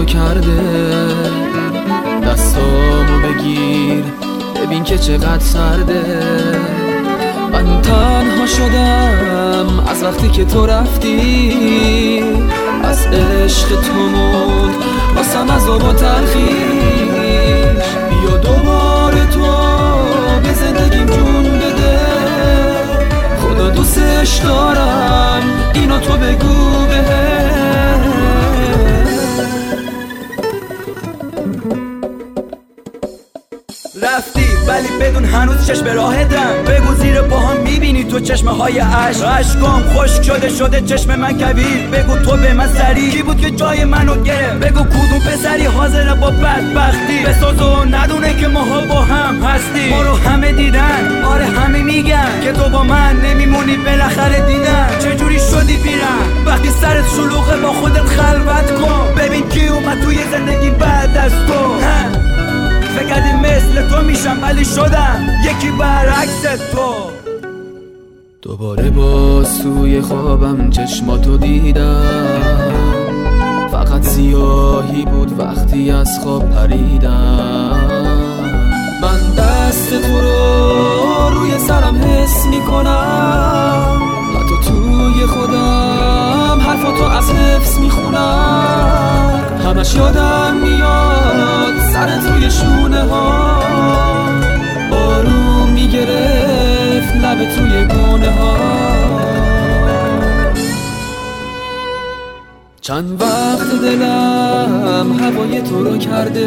رو کرده. دستامو بگیر ببین که چقدر سرده. من تنها شدم از وقتی که تو رفتی، از عشق تو موند واسم عذاب و تلخیش. بیا دوباره تو به زندگیم جون بده، خدا دوستش دارم اینو تو بگو بهش. رفتی ولی بدون هنوز چشم راهتم، بگو زیر باهم میبینی تو چشمه های عشقام خشک شده چشم من کویر. بگو تو به من سری کی بود که جای منو گرفت، بگو کدوم پسری حاضره با بدبختی بساز و ندونه که ماها با هم هستی. ما رو همه دیدن، آره همه میگن که تو با من نمیمونی، بالاخره دیدن چجوری شدی بیرن. وقتی سرت شلوغه با خودت خلوت کن، ببین کی اومد توی زندگی بعد از تو. فکر کردی مثل تو میشم ولی شدم یکی برعکس تو. دوباره باز توی خوابم چشماتو دیدم، فقط سیاهی بود وقتی از خواب پریدم. من دست تو رو روی سرم حس میکنم، حتی توی خودم حرفاتو از حفظ میخونم. همش یادم میاد سرت روی شونه ها، آروم میگرفت لب توی گونه ها. چند وقت دلم هوای تو رو کرده.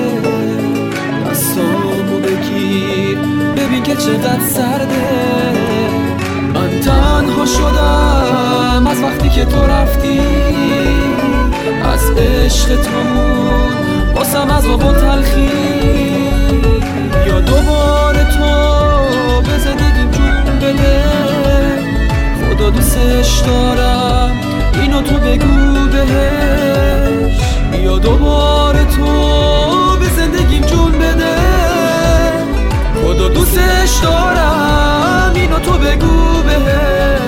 دستامو بگیر ببین که چقدر سرده. من تنها شدم از وقتی که تو رفتی، از عشق تو موند واسم عذاب و تلخی. یا دوباره تو به زندگیم جون بده، خدا دوستش دارم اینو تو بگو بهش. یا دوباره تو به زندگیم جون بده، خدا دوستش دارم اینو تو بگو بهش.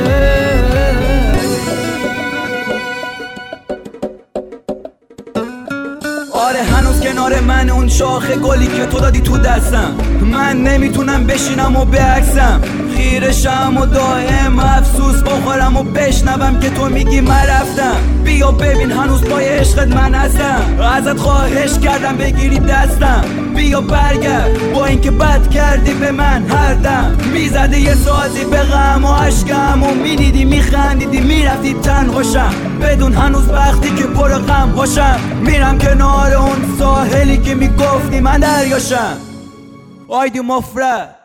آره هنوز کنار من اون شاخ گلی که تو دادی تو دستم، من نمیتونم بشینم و بعکسم. خیرشم و دائم افسوس بخورم و بشنوم که تو میگی من رفتم. بیا ببین هنوز پای عشقت من هستم، ازت خواهش کردم بگیری دستم. بیا برگرد با اینکه بد کردی به من هر دم، میزدی یه سازی به غم و عشقم و میدیدی میخندیدی میرفتی تنهاشم، بدون هنوز وقتی که پر غم هاشم. میرم کنار اون ساحلی که میگفتی من دریاشم. آیدی مفرد